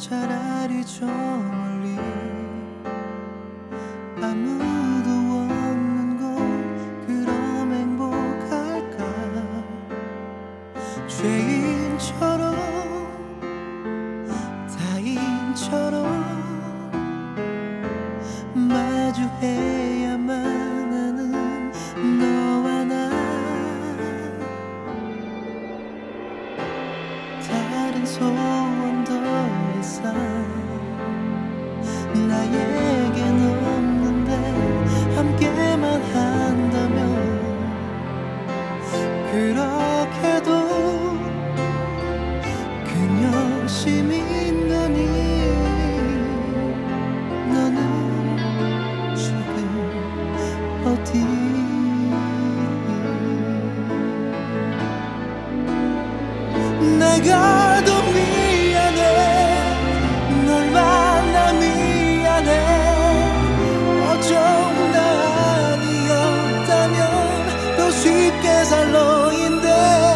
차라리 저 멀리 아무도 없는 곳 그럼 행복할까. 죄인처럼 타인처럼 마주해야만 하는 너와 나. 다른 소원 더 이상 나에겐 없는데 함께만 한다면 그렇게도 그녀 시민 너니. 너는 지금 어디. 내가 더 미안해. 널 만나 미안해. 어쩜 나 아니었다면 더 쉽게 살 너인데.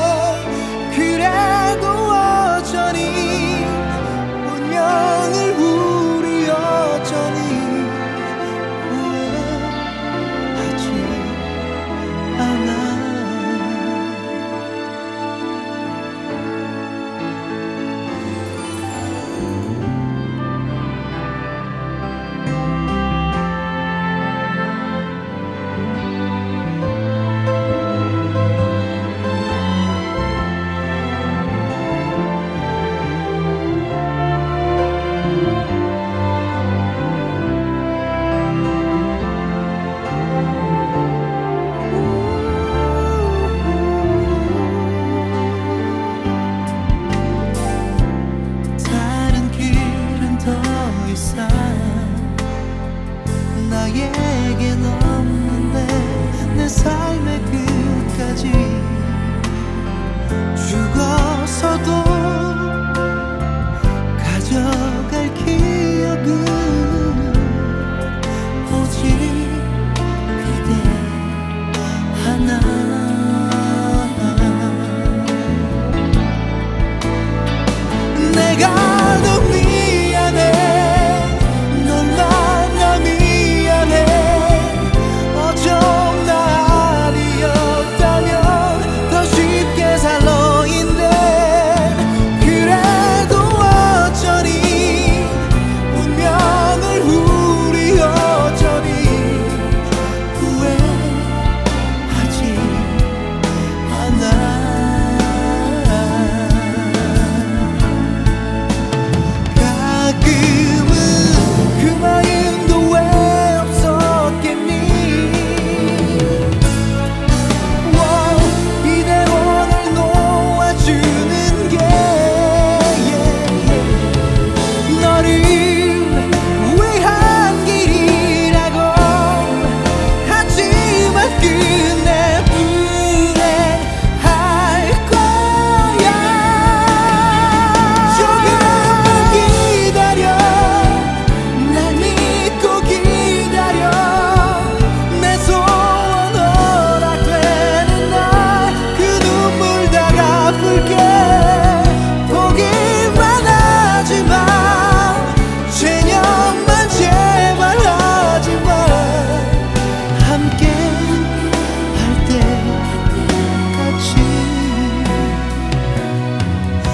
그래도 어쩌니 운명을 우리 여전히 후회하지 않아. 나에겐 없는데 내 삶의 끝까지 죽어서도 가져갈 기억은 오직 그대 하나. 내가 더 미안해.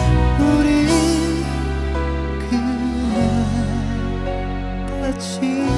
같이